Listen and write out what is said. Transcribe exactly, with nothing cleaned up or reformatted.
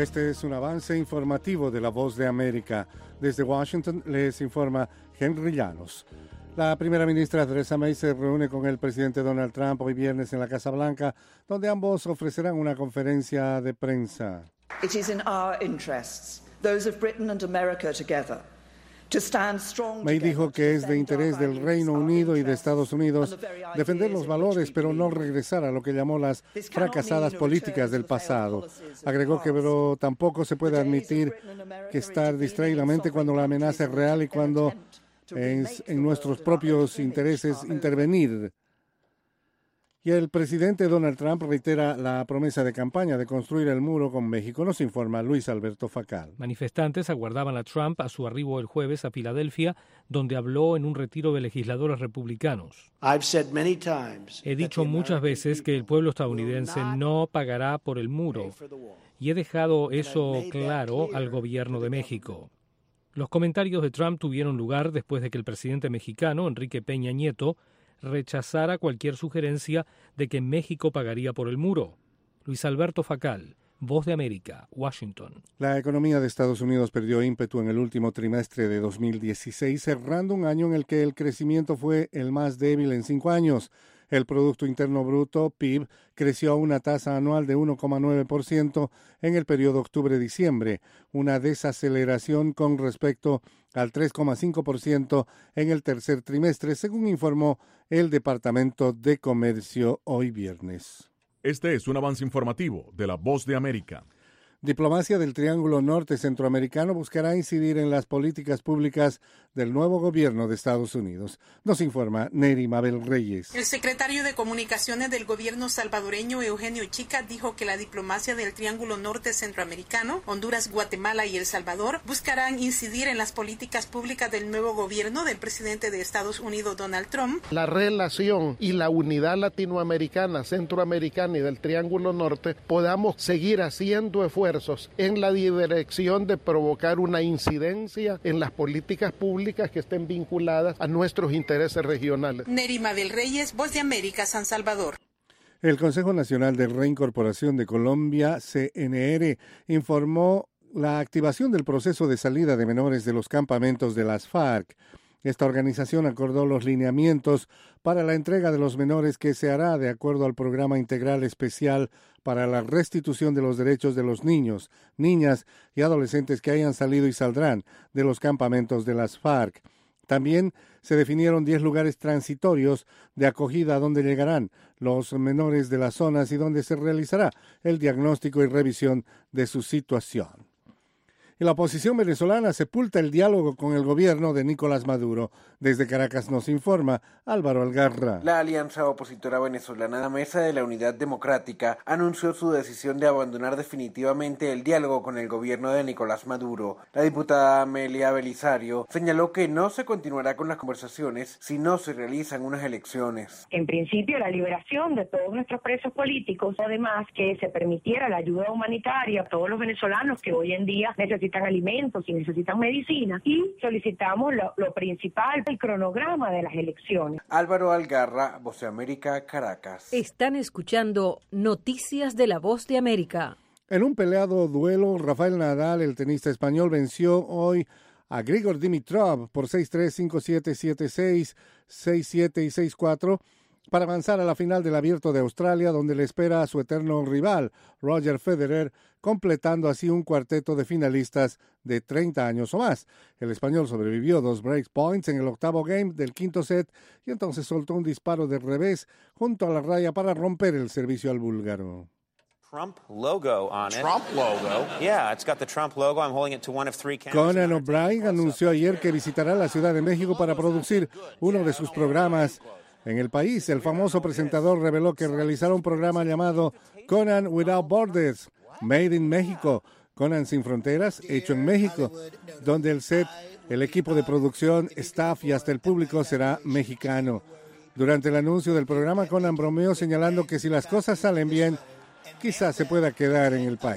Este es un avance informativo de La Voz de América. Desde Washington les informa Henry Llanos. La primera ministra Theresa May se reúne con el presidente Donald Trump hoy viernes en la Casa Blanca, donde ambos ofrecerán una conferencia de prensa. It is in our interests, those of Britain and America together, to stand strong. May dijo que es de interés del Reino Unido y de Estados Unidos defender los valores, pero no regresar a lo que llamó las fracasadas políticas del pasado. Agregó que pero tampoco se puede admitir que estar distraídamente cuando la amenaza es real y cuando es en nuestros propios intereses intervenir. Y el presidente Donald Trump reitera la promesa de campaña de construir el muro con México. Nos informa Luis Alberto Facal. Manifestantes aguardaban a Trump a su arribo el jueves a Filadelfia, donde habló en un retiro de legisladores republicanos. He dicho muchas veces que el pueblo estadounidense no pagará por el muro, y he dejado eso claro al gobierno de México. Los comentarios de Trump tuvieron lugar después de que el presidente mexicano, Enrique Peña Nieto, rechazara cualquier sugerencia de que México pagaría por el muro. Luis Alberto Facal, Voz de América, Washington. La economía de Estados Unidos perdió ímpetu en el último trimestre de dos mil dieciséis, cerrando un año en el que el crecimiento fue el más débil en cinco años. El Producto Interno Bruto, P I B, creció a una tasa anual de uno coma nueve por ciento en el periodo octubre-diciembre, una desaceleración con respecto al tres coma cinco por ciento en el tercer trimestre, según informó el Departamento de Comercio hoy viernes. Este es un avance informativo de La Voz de América. Diplomacia del Triángulo Norte Centroamericano buscará incidir en las políticas públicas del nuevo gobierno de Estados Unidos. Nos informa Neri Mabel Reyes. El secretario de Comunicaciones del gobierno salvadoreño, Eugenio Chica, dijo que la diplomacia del Triángulo Norte Centroamericano, Honduras, Guatemala y El Salvador, buscarán incidir en las políticas públicas del nuevo gobierno del presidente de Estados Unidos, Donald Trump. La relación y la unidad latinoamericana, centroamericana y del Triángulo Norte, podamos seguir haciendo esfuerzos en la dirección de provocar una incidencia en las políticas públicas que estén vinculadas a nuestros intereses regionales. Neri Mabel Reyes, Voz de América, San Salvador. El Consejo Nacional de Reincorporación de Colombia, C N R, informó la activación del proceso de salida de menores de los campamentos de las FARC. Esta organización acordó los lineamientos para la entrega de los menores que se hará de acuerdo al Programa Integral Especial para la Restitución de los Derechos de los Niños, Niñas y Adolescentes que hayan salido y saldrán de los campamentos de las FARC. También se definieron diez lugares transitorios de acogida donde llegarán los menores de las zonas y donde se realizará el diagnóstico y revisión de su situación. Y la oposición venezolana sepulta el diálogo con el gobierno de Nicolás Maduro. Desde Caracas nos informa Álvaro Algarra. La alianza opositora venezolana, la Mesa de la Unidad Democrática, anunció su decisión de abandonar definitivamente el diálogo con el gobierno de Nicolás Maduro. La diputada Amelia Belisario señaló que no se continuará con las conversaciones si no se realizan unas elecciones. En principio, la liberación de todos nuestros presos políticos, además que se permitiera la ayuda humanitaria a todos los venezolanos que hoy en día necesitan alimentos y necesitan medicina, y solicitamos lo, lo principal, el cronograma de las elecciones. Álvaro Algarra, Voz de América, Caracas. Están escuchando Noticias de la Voz de América. En un peleado duelo, Rafael Nadal, el tenista español, venció hoy a Grigor Dimitrov por seis tres, cinco siete, siete seis, seis siete y seis cuatro para avanzar a la final del Abierto de Australia, donde le espera a su eterno rival, Roger Federer, completando así un cuarteto de finalistas de treinta años o más. El español sobrevivió dos break points en el octavo game del quinto set y entonces soltó un disparo de revés junto a la raya para romper el servicio al búlgaro. Trump logo on it. Trump logo? Yeah, it's got the Trump logo. I'm holding it to one of three cameras. Conan O'Brien anunció ayer que visitará la Ciudad de México para producir uno de sus programas en el país. El famoso presentador reveló que realizará un programa llamado Conan Without Borders, Made in México, Conan sin fronteras, hecho en México, donde el set, el equipo de producción, staff y hasta el público será mexicano. Durante el anuncio del programa, Conan bromeó señalando que si las cosas salen bien, quizás se pueda quedar en el país.